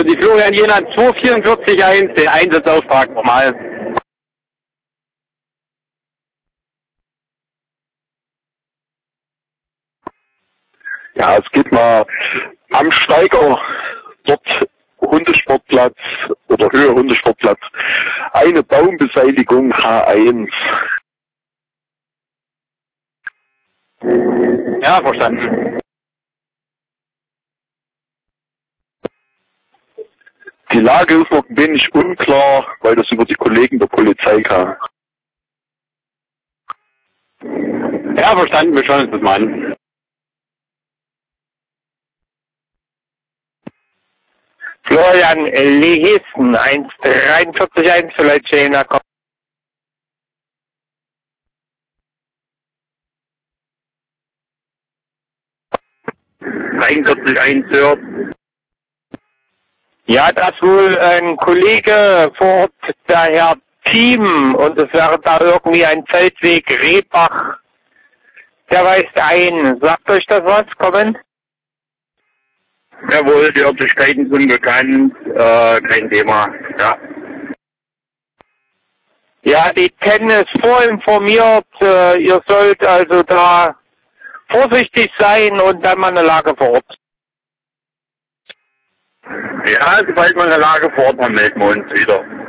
Die Florian Jena 2441, den Einsatzauftrag normal. Ja, es geht mal am Steiger, dort Hundesportplatz oder Höhe Hundesportplatz, eine Baumbeseitigung H1. Ja, verstanden. Die Lage ist noch ein wenig unklar, weil das über die Kollegen der Polizei kam. Ja, verstanden, wir schauen uns das mal an. Florian Lehesen, 143.1, vielleicht Jena. 43.1 hört. Ja, das ist wohl ein Kollege vor Ort, der Herr Thiem, und es wäre da irgendwie ein Feldweg Rehbach. Der weist ein. Sagt euch das was? Kommen? Jawohl, die Örtlichkeiten sind bekannt, kein Thema, ja. Ja, die TEN ist vorinformiert. Ihr sollt also da vorsichtig sein und dann mal eine Lage vor Ort. Ja, sobald wir eine Lage vor Ort haben, melden wir uns wieder.